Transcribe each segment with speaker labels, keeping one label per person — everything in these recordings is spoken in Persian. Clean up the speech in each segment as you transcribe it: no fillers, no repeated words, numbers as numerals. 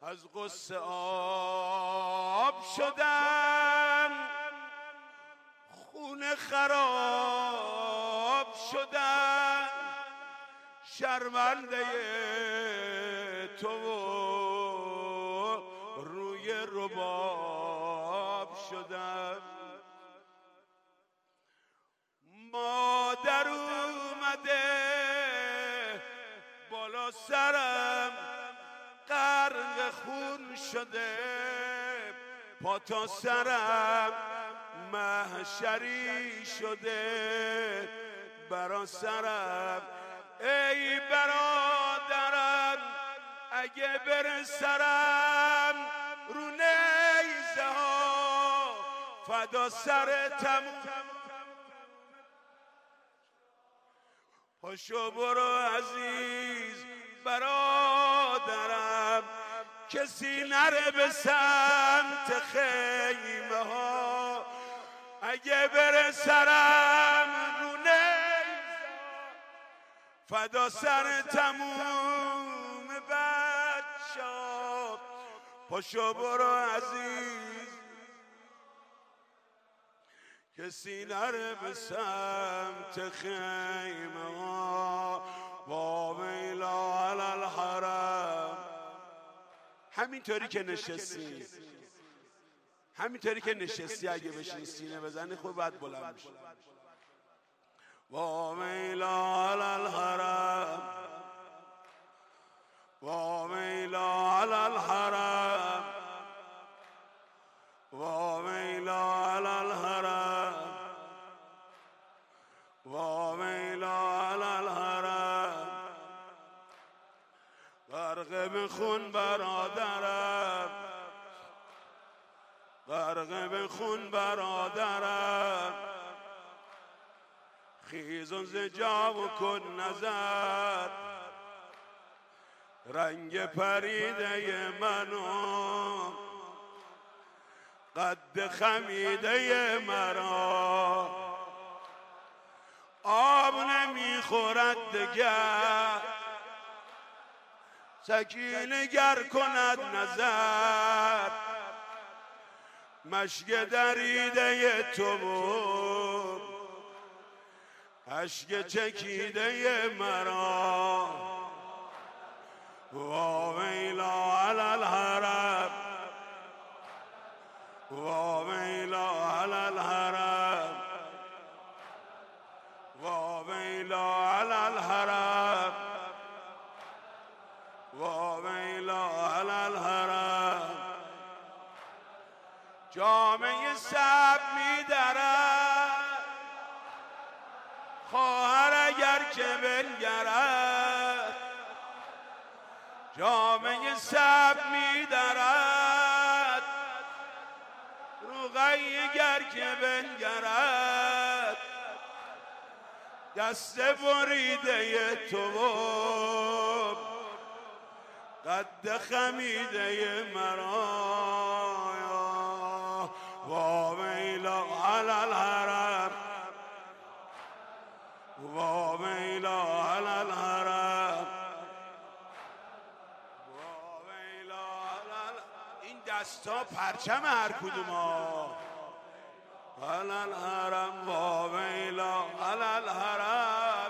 Speaker 1: از غصه آب شدم، خونه خراب شدم، شرمنده تو روی رباب شدم. مادر اومده بالا سرم، غرق خون شده پا تا سرم، محشری شده برا سرم. ای برادرم اگه برسرم رو نیزه ها، فدا سرتم. پاشو برو عزیز برادرم، کسی نره به سمت خیمه ها. اگه برسرم رو نیزه فدا سر تموم بچه‌ها. پاشو برو عزیز، کسی نره به سمت خیمه ها. و ویلا علی الحرم. همینطوری که نشستی، همینطوری که نشستی اگه بشین سینه بزنی خوب باید بلند بشی. و ویلا علی الحرم، و ویلا علی الحرم، و ویلا علی الحرم، و ویلا علی الحرم. غرق به خون برادرم، غرق به خون برادرم. خیز و زجا و کن نظر، رنگ پریده منو، قد خمیده مرا. آب نمیخورد دگر، سکینه گر کند نظر. مشک دریده تو بود، اشک چکیده مرا. و ویلا علی الحرم، و ویلا علی الحرم، و ویلا علی الحرم، و ویلا علی الحرم. جامعه سب می‌درد خواهر اگر که بنگرد. جامعه سب می‌درد روغی اگر که بنگرد. دست بریده تو قد خمیده مرا. و ویلا علی الحرم، و ویلا علی الحرم، و ویلا علی. این دستا پرچم هر کدوم ها. علی الحرم، و ویلا علی الحرم،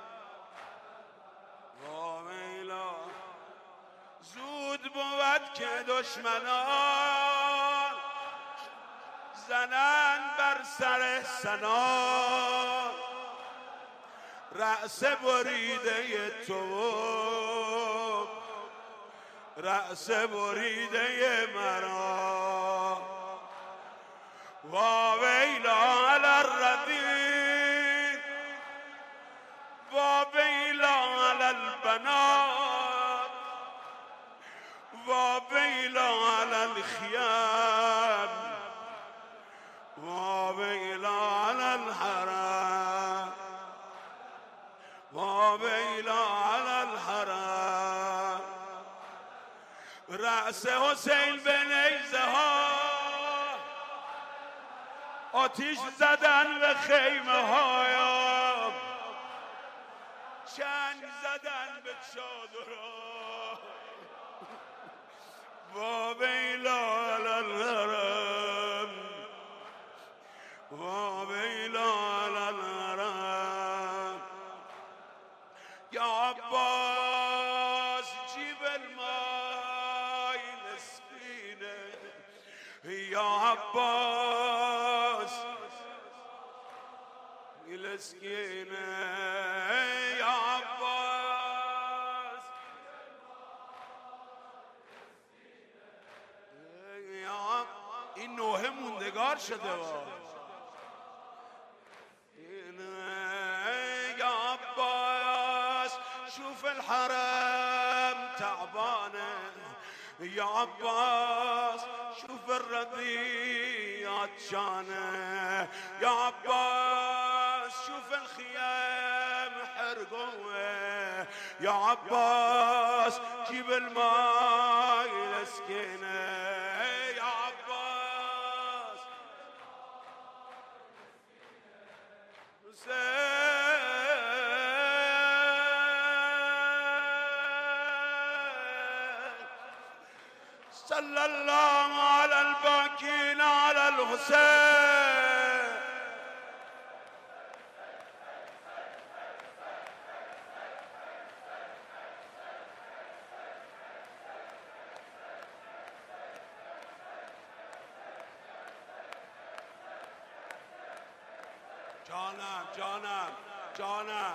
Speaker 1: و ویلا. زود بود که دشمنان زنن بر سر سنان. رأس بریده تو، رأس بریده مرا. و ویلا علی الردیف، و ویلا علی البنات، و ویلا علی الخیام، و ویلا علی الحرم، و ویلا علی الحرم. رأس حسین به نیزه ها، آتیش زدن به خیمه ها. چنگ زدن به چادرها، وويلا على الهرم وويلا على الهرم يا عباس جيب الماء نسقينا يا عباس يلسقينا يا عباس يا این نوحه موندگار شده يا عباس شوف الحرم تعبانه يا عباس شوف الرضيع عطشانه يا عباس شوف الخيام حرقوه يا عباس جيب الماء لسكينه يا عباس صلى الله على الباكين على الحسين جانم جانم جانم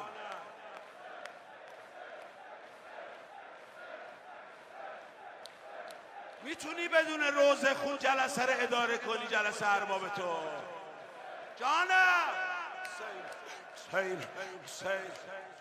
Speaker 1: میتونی بدون روزه خون جلسه رو اداره کنی جلسه ارباب تو جانم حسین حسین حسین